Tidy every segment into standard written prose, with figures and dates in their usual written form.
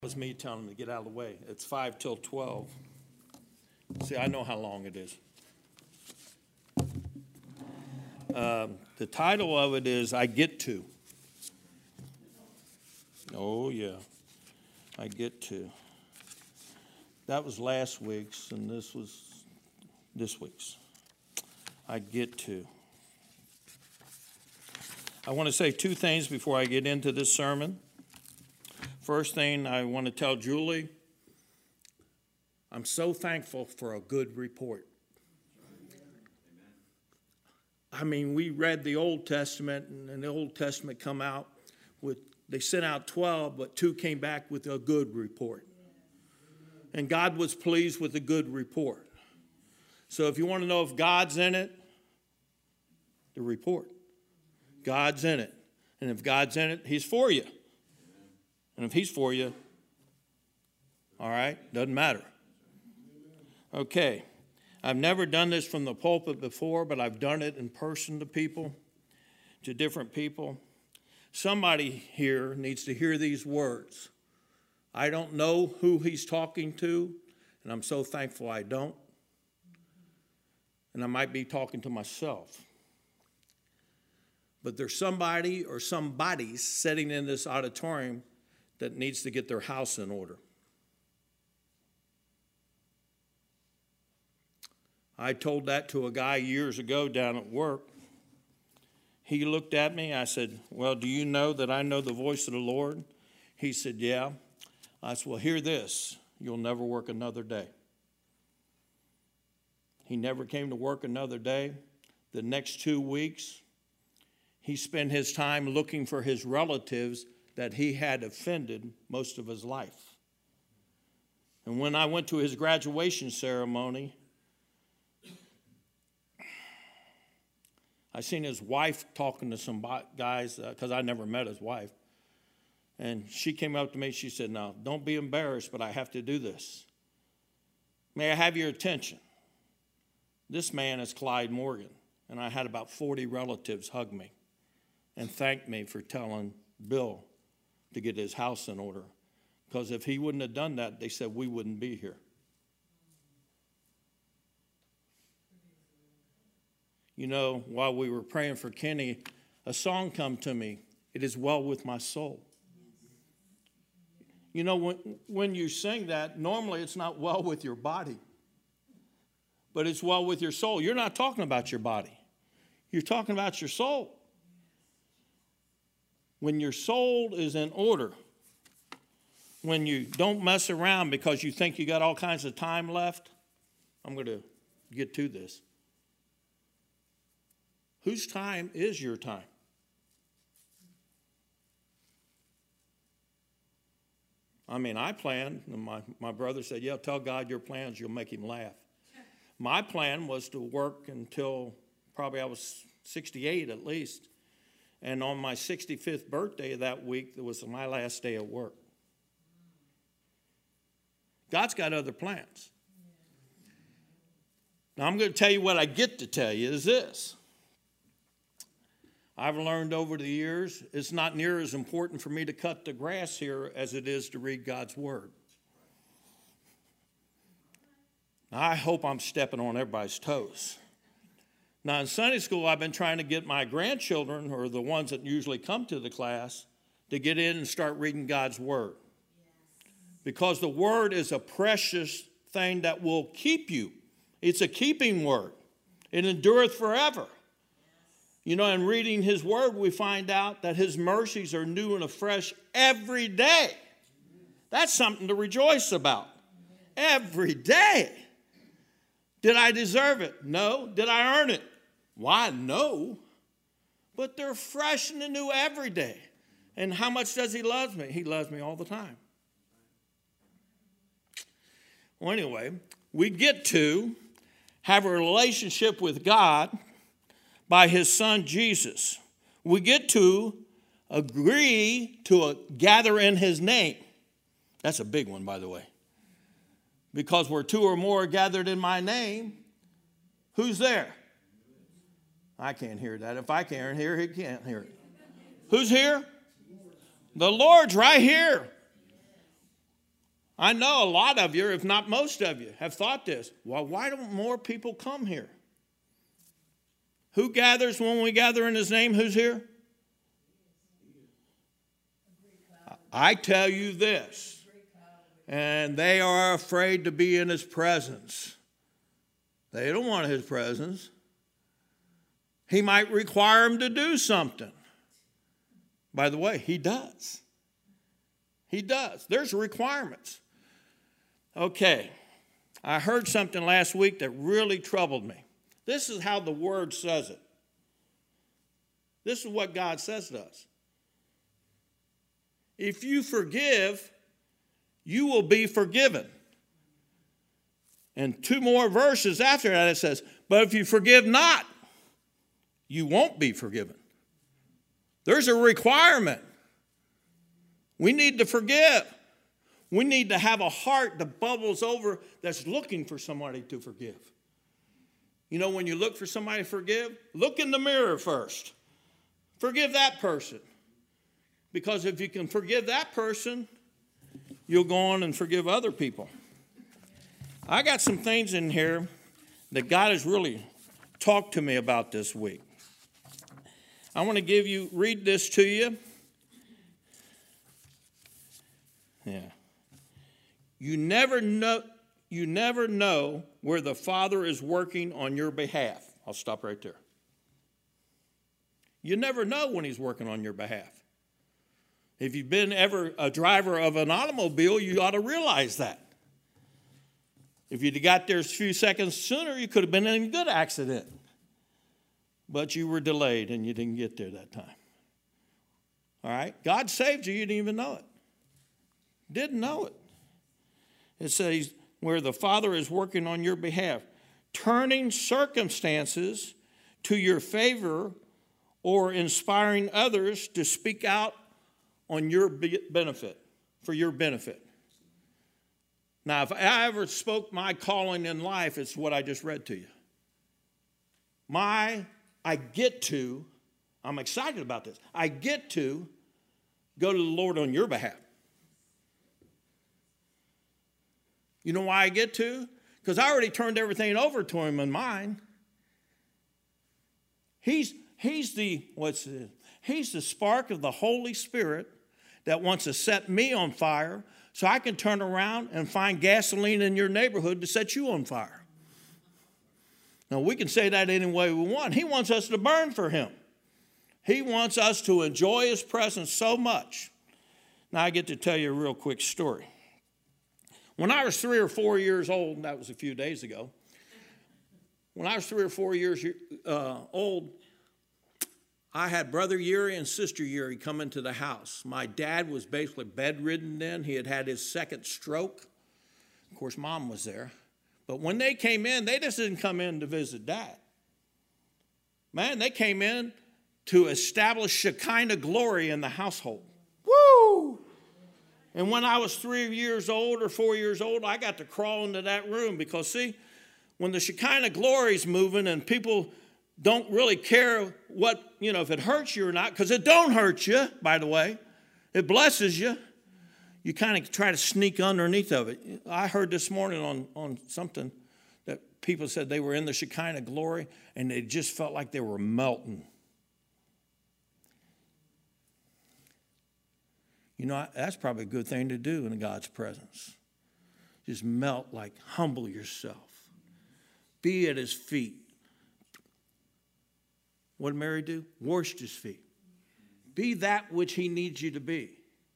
Was me telling him to get out of the way. It's 5 till 12. See, I know how long it is. The title of it is I Get To. Oh, yeah. I get to. That was last week's, and this was this week's. I get to. I want to say two things before I get into this sermon. First thing I want to tell Julie, I'm so thankful for a good report. I mean, we read the Old Testament, and the Old Testament come out with, they sent out 12, but 2 came back with a good report. And God was pleased with the good report. So if you want to know if God's in it, the report. God's in it. And if God's in it, he's for you. And if he's for you, all right, doesn't matter. Okay, I've never done this from the pulpit before, but I've done it in person to people, to different people. Somebody here needs to hear these words. I don't know who he's talking to, and I'm so thankful I don't. And I might be talking to myself. But there's somebody or somebody's sitting in this auditorium that needs to get their house in order. I told that to a guy years ago down at work. He looked at me. I said, well, do you know that I know the voice of the Lord? He said, yeah. I said, well, hear this. You'll never work another day. He never came to work another day. The next 2 weeks, he spent his time looking for his relatives that he had offended most of his life. And when I went to his graduation ceremony, I seen his wife talking to some guys, because I never met his wife. And she came up to me, she said, now, don't be embarrassed, but I have to do this. May I have your attention? This man is Clyde Morgan, and I had about 40 relatives hug me and thank me for telling Bill to get his house in order. Because if he wouldn't have done that, they said we wouldn't be here. You know, while we were praying for Kenny, a song come to me. It is well with my soul. You know, when you sing that, normally it's not well with your body, but it's well with your soul. You're not talking about your body. You're talking about your soul. When your soul is in order, when you don't mess around because you think you got all kinds of time left, I'm going to get to this. Whose time is your time? I mean, I planned, and my brother said, yeah, tell God your plans, you'll make him laugh. My plan was to work until probably I was 68 at least. And on my 65th birthday that week, that was my last day of work. God's got other plans. Now, I'm going to tell you what I get to tell you is this. I've learned over the years, it's not near as important for me to cut the grass here as it is to read God's Word. Now, I hope I'm stepping on everybody's toes. Now, in Sunday school, I've been trying to get my grandchildren, or the ones that usually come to the class, to get in and start reading God's Word. Because the Word is a precious thing that will keep you. It's a keeping Word. It endureth forever. You know, in reading His Word, we find out that His mercies are new and afresh every day. That's something to rejoice about. Every day. Did I deserve it? No. Did I earn it? Why, no. But they're fresh and new every day. And how much does He love me? He loves me all the time. Well, anyway, we get to have a relationship with God by His Son, Jesus. We get to agree to gather in His name. That's a big one, by the way. Because where 2 or more are gathered in my name, who's there? I can't hear that. If I can't hear, he can't hear it. Who's here? The Lord's right here. I know a lot of you, if not most of you, have thought this. Well, why don't more people come here? Who gathers when we gather in his name? Who's here? I tell you this, and they are afraid to be in his presence. They don't want his presence. He might require them to do something. By the way, he does. He does. There's requirements. Okay, I heard something last week that really troubled me. This is how the Word says it. This is what God says to us. If you forgive, you will be forgiven. And 2 more verses after that it says, but if you forgive not, you won't be forgiven. There's a requirement. We need to forgive. We need to have a heart that bubbles over that's looking for somebody to forgive. You know, when you look for somebody to forgive, look in the mirror first. Forgive that person. Because if you can forgive that person, you'll go on and forgive other people. I got some things in here that God has really talked to me about this week. I want to read this to you. Yeah. You never know where the Father is working on your behalf. I'll stop right there. You never know when he's working on your behalf. If you've been ever a driver of an automobile, you ought to realize that. If you'd got there a few seconds sooner, you could have been in a good accident. But you were delayed and you didn't get there that time. All right? God saved you, you didn't even know it. Didn't know it. It says where the Father is working on your behalf, turning circumstances to your favor or inspiring others to speak out on your benefit, for your benefit. Now, if I ever spoke my calling in life, it's what I just read to you. I'm excited about this. I get to go to the Lord on your behalf. You know why I get to? Because I already turned everything over to him in mine. He's the spark of the Holy Spirit that wants to set me on fire so I can turn around and find gasoline in your neighborhood to set you on fire. Now, we can say that any way we want. He wants us to burn for him. He wants us to enjoy his presence so much. Now, I get to tell you a real quick story. When I was 3 or 4 years old, and that was a few days ago, when I was 3 or 4 years old, I had Brother Yuri and Sister Yuri come into the house. My dad was basically bedridden then. He had had his second stroke. Of course, Mom was there. But when they came in, they just didn't come in to visit Dad. Man, they came in to establish Shekinah glory in the household. Woo! And when I was 3 years old or 4 years old, I got to crawl into that room because, see, when the Shekinah glory is moving and people don't really care if it hurts you or not, because it don't hurt you, by the way. It blesses you. You kind of try to sneak underneath of it. I heard this morning on something that people said they were in the Shekinah glory and they just felt like they were melting. You know, that's probably a good thing to do in God's presence. Just melt, like humble yourself. Be at his feet. What did Mary do? Washed his feet. Be that which he needs you to be.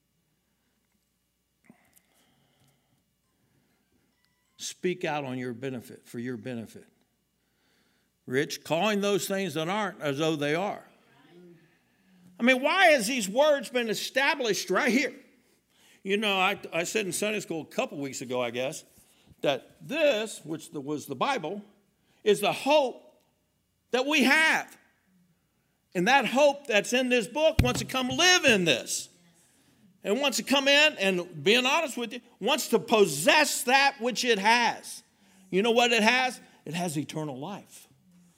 Speak out on your benefit, for your benefit. Rich, calling those things that aren't as though they are. I mean, why has these words been established right here? You know, I said in Sunday school a couple weeks ago, I guess, that this, which was the Bible, is the hope that we have. And that hope that's in this book wants to come live in this. And wants to come in and, being honest with you, wants to possess that which it has. You know what it has? It has eternal life.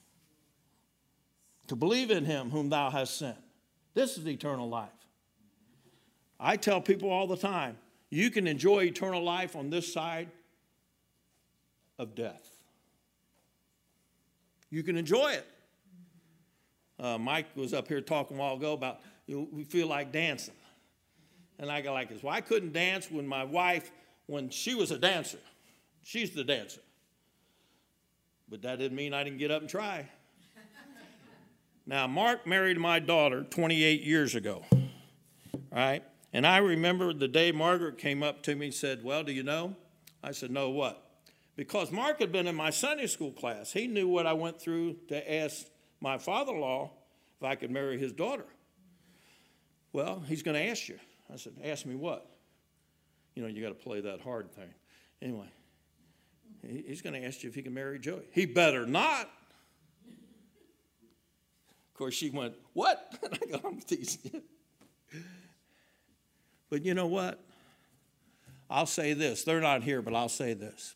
To believe in him whom thou hast sent. This is eternal life. I tell people all the time, You can enjoy eternal life on this side of death. You can enjoy it. Mike was up here talking a while ago about we feel like dancing. And I go like this. Well, I couldn't dance when my wife, when she was a dancer. She's the dancer. But that didn't mean I didn't get up and try. Now, Mark married my daughter 28 years ago. Right? And I remember the day Margaret came up to me and said, well, do you know? I said, no, what? Because Mark had been in my Sunday school class. He knew what I went through to ask my father-in-law if I could marry his daughter. Well, he's going to ask you. I said, ask me what? You know, you got to play that hard thing. Anyway, he's going to ask you if he can marry Joey. He better not. Of course, she went, what? And I go, I'm teasing you. But you know what? I'll say this. They're not here, but I'll say this.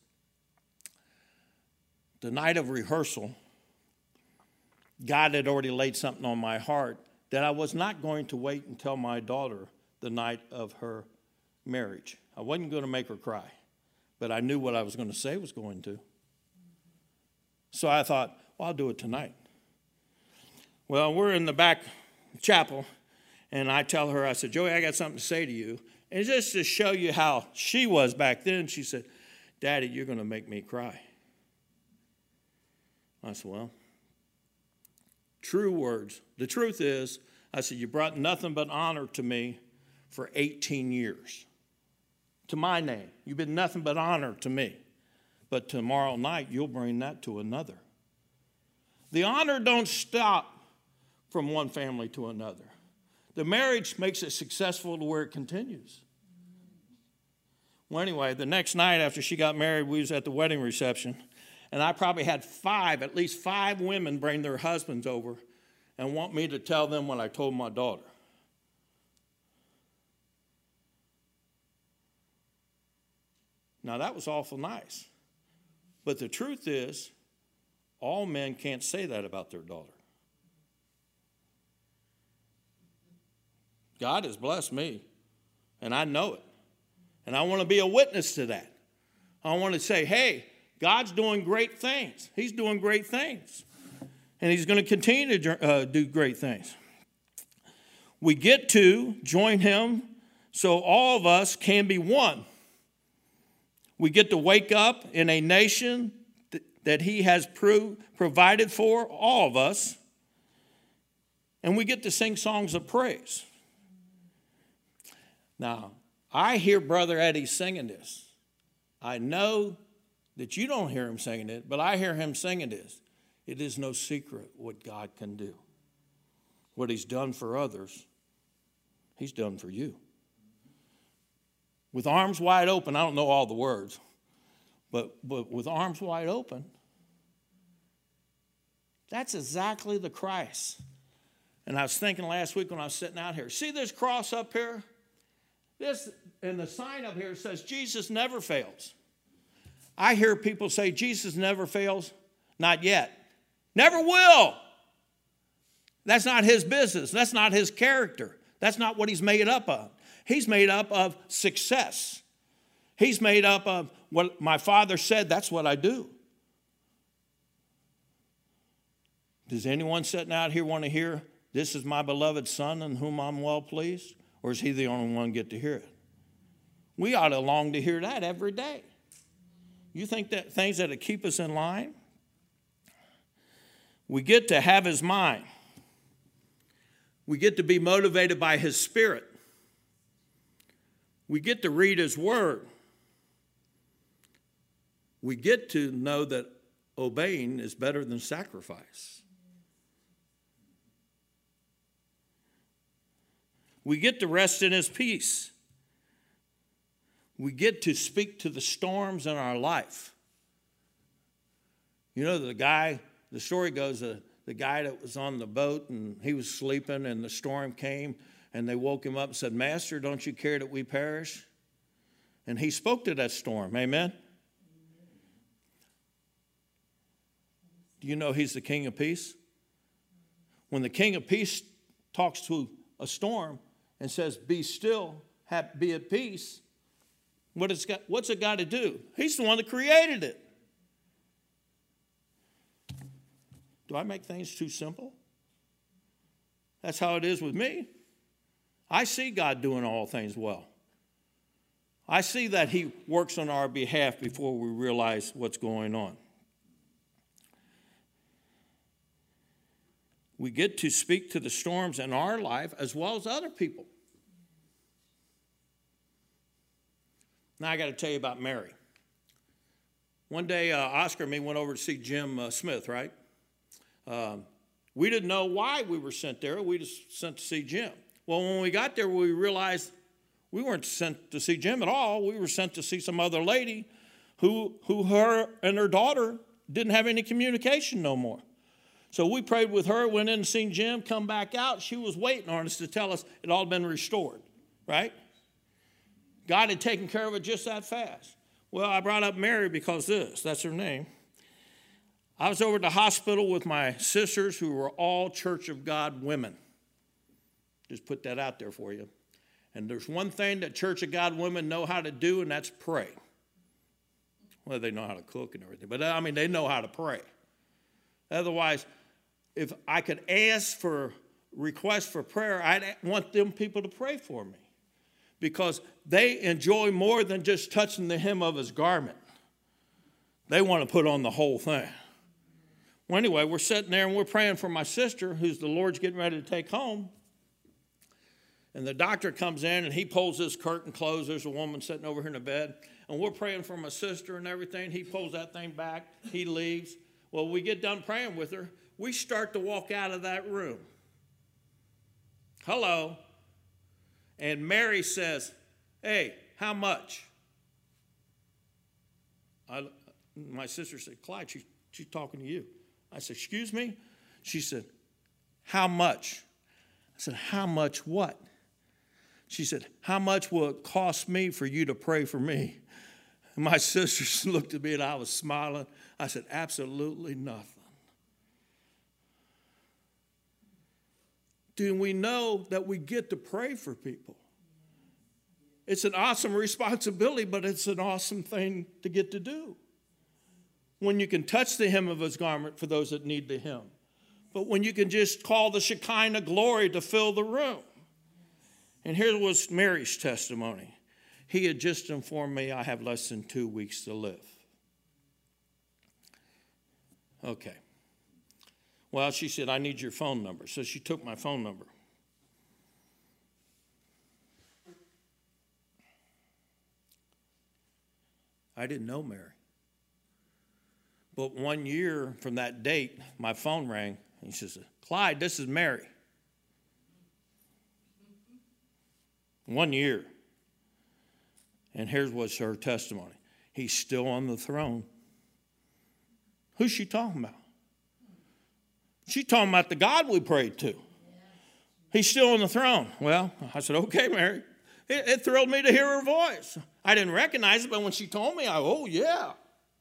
The night of rehearsal, God had already laid something on my heart that I was not going to wait until my daughter the night of her marriage. I wasn't going to make her cry, but I knew what I was going to say was going to. So I thought, well, I'll do it tonight. Well, we're in the back chapel, and I tell her, I said, Joey, I got something to say to you. And just to show you how she was back then, she said, Daddy, you're going to make me cry. I said, well, true words. The truth is, I said, you brought nothing but honor to me for 18 years. To my name. You've been nothing but honor to me. But tomorrow night, you'll bring that to another. The honor don't stop from one family to another. The marriage makes it successful to where it continues. Well, anyway, the next night after she got married, we was at the wedding reception. And I probably had at least five women bring their husbands over and want me to tell them what I told my daughter. Now, that was awful nice. But the truth is, all men can't say that about their daughter. God has blessed me, and I know it. And I want to be a witness to that. I want to say, hey, God's doing great things. He's doing great things. And he's going to continue to do great things. We get to join him so all of us can be one. We get to wake up in a nation that he has provided for all of us. And we get to sing songs of praise. Now, I hear Brother Eddie singing this. I know that you don't hear him singing it, but I hear him singing this. It is no secret what God can do. What he's done for others, he's done for you. With arms wide open, I don't know all the words, but with arms wide open, that's exactly the Christ. And I was thinking last week when I was sitting out here, see this cross up here? This, and the sign up here says Jesus never fails. I hear people say Jesus never fails. Not yet. Never will. That's not his business. That's not his character. That's not what he's made up of. He's made up of success. He's made up of what my Father said, that's what I do. Does anyone sitting out here want to hear, this is my beloved Son in whom I'm well pleased? Or is he the only one get to hear it? We ought to long to hear that every day. You think that things that keep us in line? We get to have his mind. We get to be motivated by his Spirit. We get to read his word. We get to know that obeying is better than sacrifice. We get to rest in his peace. We get to speak to the storms in our life. You know, the story goes, the guy that was on the boat and he was sleeping and the storm came and they woke him up and said, Master, don't you care that we perish? And he spoke to that storm. Amen? Do you know he's the King of Peace? When the King of Peace talks to a storm and says, be still, be at peace, What's it got to do? He's the one that created it. Do I make things too simple? That's how it is with me. I see God doing all things well. I see that he works on our behalf before we realize what's going on. We get to speak to the storms in our life as well as other people. Now I got to tell you about Mary. One day, Oscar and me went over to see Jim Smith, right? We didn't know why we were sent there. We just sent to see Jim. Well, when we got there, we realized we weren't sent to see Jim at all. We were sent to see some other lady who her and her daughter didn't have any communication no more. So we prayed with her, went in and seen Jim, come back out. She was waiting on us to tell us it all had been restored, right? God had taken care of it just that fast. Well, I brought up Mary because that's her name. I was over at the hospital with my sisters who were all Church of God women. Just put that out there for you. And there's one thing that Church of God women know how to do, and that's pray. Well, they know how to cook and everything, but they know how to pray. Otherwise, if I could ask for requests for prayer, I'd want them people to pray for me because they enjoy more than just touching the hem of his garment. They want to put on the whole thing. Well, anyway, we're sitting there and we're praying for my sister, who's the Lord's getting ready to take home. And the doctor comes in and he pulls this curtain closed. There's a woman sitting over here in the bed. And we're praying for my sister and everything. He pulls that thing back. He leaves. Well, we get done praying with her. We start to walk out of that room. Hello. And Mary says, hey, how much? My sister said, Clyde, she's talking to you. I said, excuse me? She said, how much? I said, how much what? She said, how much will it cost me for you to pray for me? And my sister looked at me and I was smiling. I said, absolutely nothing. Do we know that we get to pray for people? It's an awesome responsibility, but it's an awesome thing to get to do. When you can touch the hem of his garment for those that need the hem. But when you can just call the Shekinah glory to fill the room. And here was Mary's testimony. He had just informed me I have less than 2 weeks to live. Okay. Well, she said, I need your phone number. So she took my phone number. I didn't know Mary. But 1 year from that date, my phone rang. And she said, Clyde, this is Mary. 1 year. And here's what's her testimony. He's still on the throne. Who's she talking about? She's talking about the God we prayed to. He's still on the throne. Well, I said, okay, Mary. It thrilled me to hear her voice. I didn't recognize it, but when she told me, oh, yeah.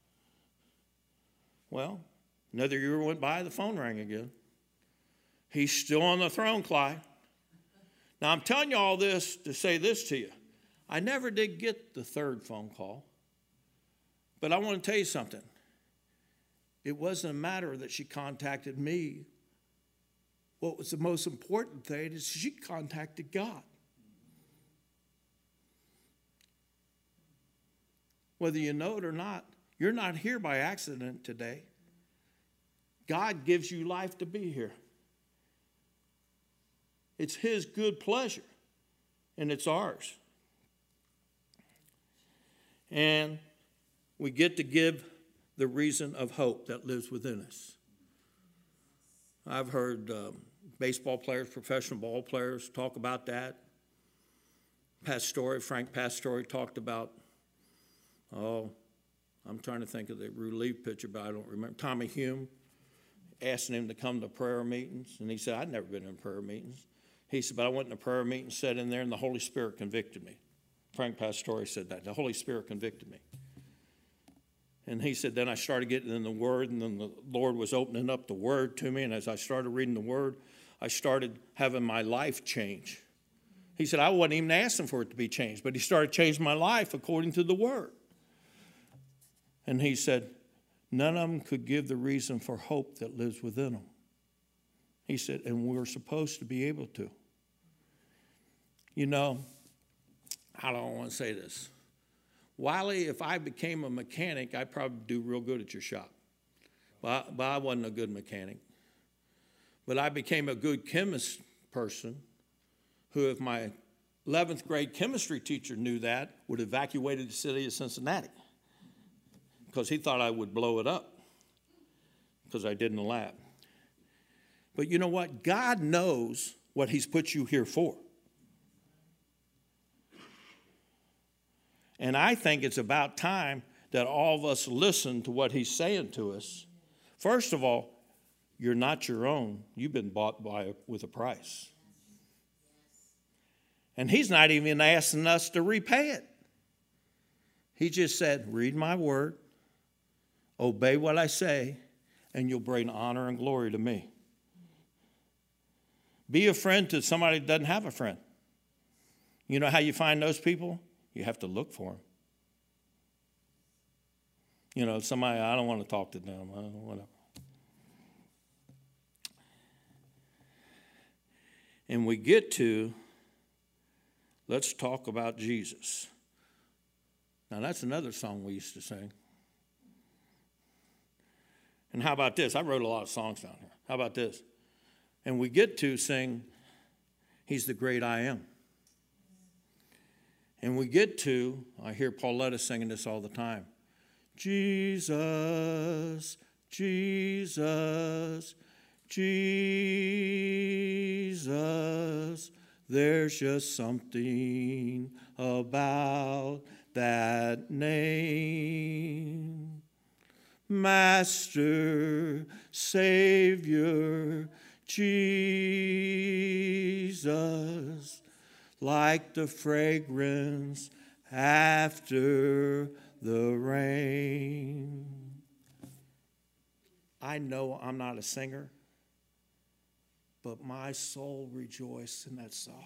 Well, another year went by, the phone rang again. He's still on the throne, Clyde. Now, I'm telling you all this to say this to you. I never did get the third phone call. But I want to tell you something. It wasn't a matter that she contacted me. What was the most important thing is she contacted God. Whether you know it or not, you're not here by accident today. God gives you life to be here. It's his good pleasure, and it's ours. And we get to give the reason of hope that lives within us. I've heard baseball players, professional ball players talk about that. Frank Pastore talked about, I'm trying to think of the relief pitcher, but I don't remember. Tommy Hume, asking him to come to prayer meetings, and he said, I'd never been in prayer meetings. He said, but I went in a prayer meeting, sat in there, and the Holy Spirit convicted me. Frank Pastore said that. The Holy Spirit convicted me. And he said, then I started getting in the Word, and then the Lord was opening up the Word to me, and as I started reading the Word, I started having my life change. He said, I wasn't even asking for it to be changed, but he started changing my life according to the word. And he said, none of them could give the reason for hope that lives within them. He said, and we're supposed to be able to. You know, I don't want to say this. Wiley, if I became a mechanic, I'd probably do real good at your shop. But I wasn't a good mechanic. But I became a good chemist person who, if my 11th grade chemistry teacher knew that, would have evacuated the city of Cincinnati because he thought I would blow it up because I did in the lab. But you know what? God knows what he's put you here for. And I think it's about time that all of us listen to what he's saying to us. First of all, you're not your own. You've been bought with a price. And he's not even asking us to repay it. He just said, read my word, obey what I say, and you'll bring honor and glory to me. Be a friend to somebody that doesn't have a friend. You know how you find those people? You have to look for them. You know, somebody, I don't want to talk to them, whatever. And we get to, let's talk about Jesus. Now, that's another song we used to sing. And how about this? I wrote a lot of songs down here. How about this? And we get to sing, He's the Great I Am. And we get to, I hear Pauletta singing this all the time, Jesus, Jesus, Jesus, there's just something about that name. Master, Savior, Jesus, like the fragrance after the rain. I know I'm not a singer, but my soul rejoiced in that song.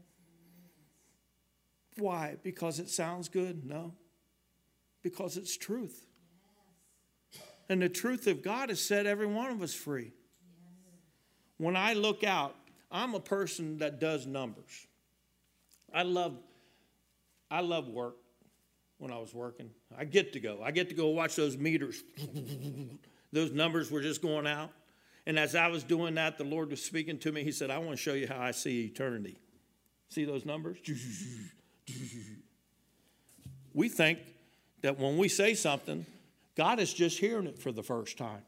Why? Because it sounds good? No. Because it's truth. And the truth of God has set every one of us free. When I look out, I'm a person that does numbers. I love work when I was working. I get to go watch those meters. Those numbers were just going out. And as I was doing that, the Lord was speaking to me. He said, I want to show you how I see eternity. See those numbers? We think that when we say something, God is just hearing it for the first time.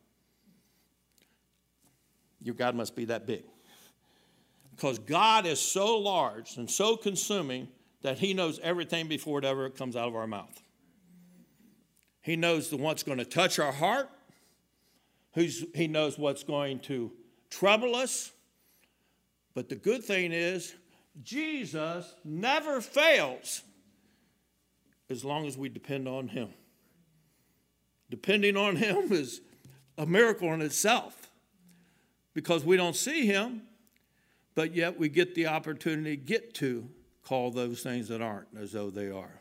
Your God must be that big. Because God is so large and so consuming that he knows everything before it ever comes out of our mouth. He knows what's going to touch our heart. He knows what's going to trouble us. But the good thing is, Jesus never fails as long as we depend on him. Depending on him is a miracle in itself because we don't see him, but yet we get the opportunity to call those things that aren't as though they are.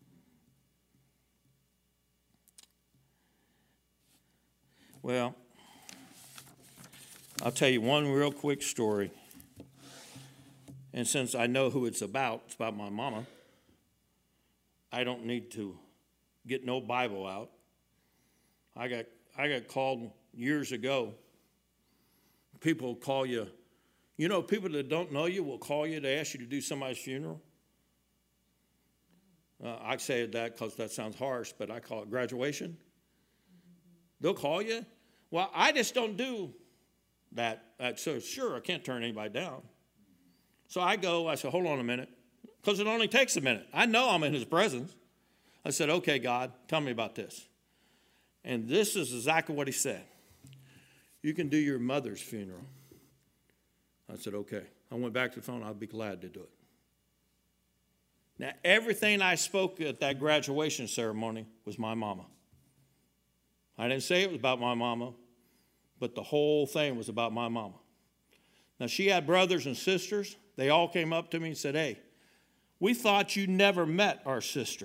Well, I'll tell you one real quick story. And since I know who it's about my mama, I don't need to get no Bible out. I got called years ago. People call you. You know, people that don't know you will call you to ask you to do somebody's funeral. I say that because that sounds harsh, but I call it graduation. They'll call you. Well, I just don't do that. So sure, I can't turn anybody down. So I said, hold on a minute, because it only takes a minute. I know I'm in his presence. I said, okay, God, tell me about this. And this is exactly what he said. You can do your mother's funeral. I said, okay. I went back to the phone. I'd be glad to do it. Now, everything I spoke at that graduation ceremony was my mama. I didn't say it was about my mama, but the whole thing was about my mama. Now, she had brothers and sisters. They all came up to me and said, hey, We thought you never met our sister.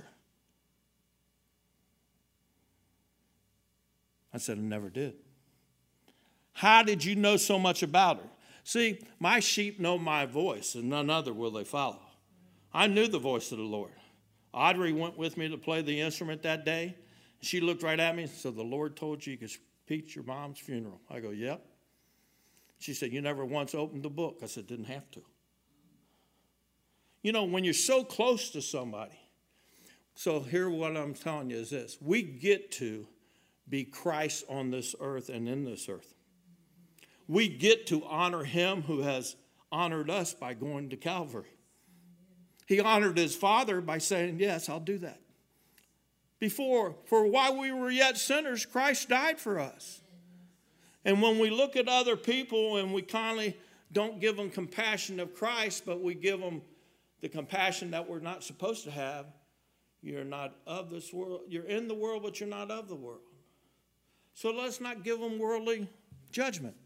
I said, I never did. How did you know so much about her? See, my sheep know my voice, and none other will they follow. I knew the voice of the Lord. Audrey went with me to play the instrument that day. She looked right at me and said, the Lord told you could speak your mom's funeral. I go, yep. She said, you never once opened the book. I said, didn't have to. You know, when you're so close to somebody, so here what I'm telling you is this. We get to be Christ on this earth and in this earth. We get to honor him who has honored us by going to Calvary. He honored his Father by saying, yes, I'll do that. For while we were yet sinners, Christ died for us. And when we look at other people and we kindly don't give them compassion of Christ, but we give them the compassion that we're not supposed to have, you're not of this world. You're in the world, but you're not of the world. So let's not give them worldly judgment.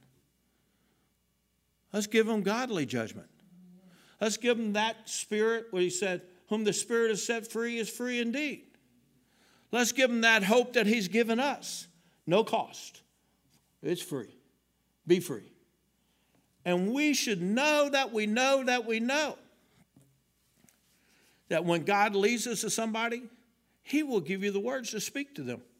Let's give them godly judgment. Let's give them that spirit, what he said, whom the Spirit has set free is free indeed. Let's give them that hope that he's given us. No cost. It's free. Be free. And we should know that we know that we know that when God leads us to somebody, he will give you the words to speak to them.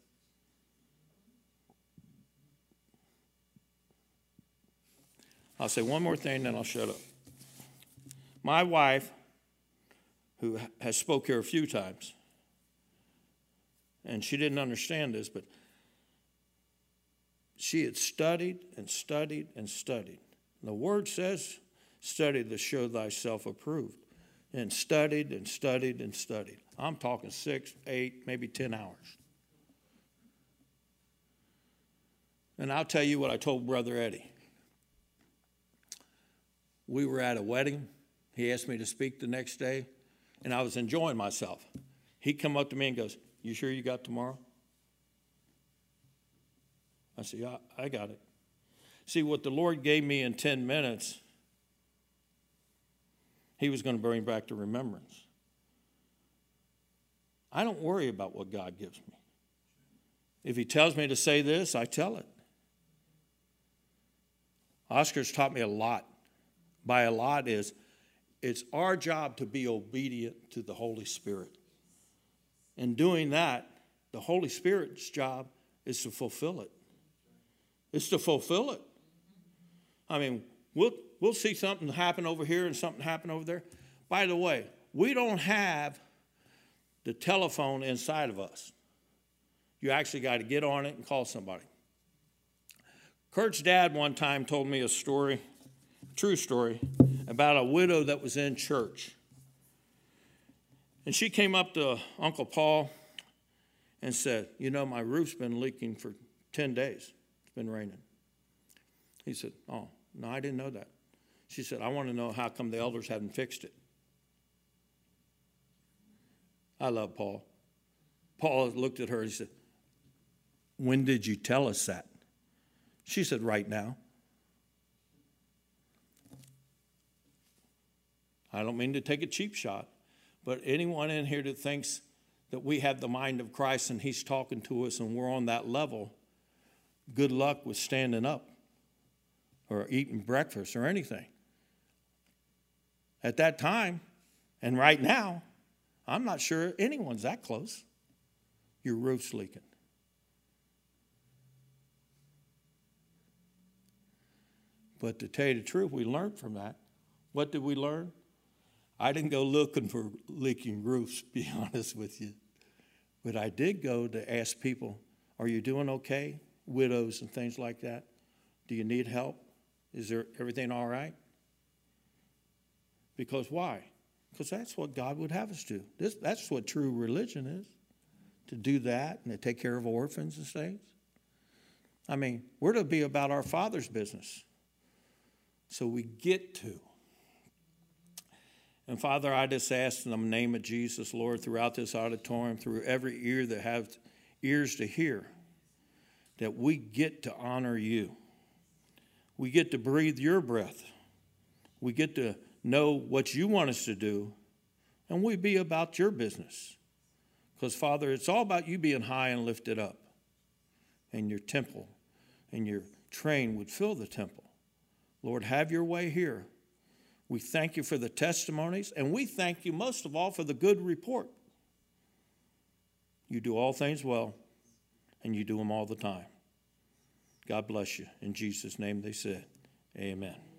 I'll say one more thing, then I'll shut up. My wife, who has spoke here a few times, and she didn't understand this, but she had studied and studied and studied. The word says, study to show thyself approved. And studied and studied and studied. I'm talking 6, 8, maybe 10 hours. And I'll tell you what I told Brother Eddie. We were at a wedding. He asked me to speak the next day, and I was enjoying myself. He come up to me and goes, you sure you got tomorrow? I said, yeah, I got it. See, what the Lord gave me in 10 minutes, he was going to bring back to remembrance. I don't worry about what God gives me. If he tells me to say this, I tell it. Oscar's taught me a lot. By a lot is, it's our job to be obedient to the Holy Spirit. In doing that, the Holy Spirit's job is to fulfill it. It's to fulfill it. I mean, we'll see something happen over here and something happen over there. By the way, we don't have the telephone inside of us. You actually got to get on it and call somebody. Kurt's dad one time told me a story, true story, about a widow that was in church. And she came up to Uncle Paul and said, you know, my roof's been leaking for 10 days. It's been raining. He said, oh, no, I didn't know that. She said, I want to know how come the elders haven't fixed it. I love Paul. Paul looked at her and he said, when did you tell us that? She said, right now. I don't mean to take a cheap shot, but anyone in here that thinks that we have the mind of Christ and he's talking to us and we're on that level, good luck with standing up or eating breakfast or anything. At that time, and right now, I'm not sure anyone's that close. Your roof's leaking. But to tell you the truth, we learned from that. What did we learn? I didn't go looking for leaking roofs, to be honest with you. But I did go to ask people, are you doing okay? Widows and things like that. Do you need help? Is there everything all right? Because why? Because that's what God would have us do. That's what true religion is, to do that and to take care of orphans and things. I mean, we're to be about our Father's business. So we get to. And Father, I just ask in the name of Jesus, Lord, throughout this auditorium, through every ear that has ears to hear, that we get to honor you. We get to breathe your breath. We get to know what you want us to do and we be about your business. Because, Father, it's all about you being high and lifted up, and your temple and your train would fill the temple. Lord, have your way here. We thank you for the testimonies, and we thank you most of all for the good report. You do all things well, and you do them all the time. God bless you. In Jesus' name they said, amen.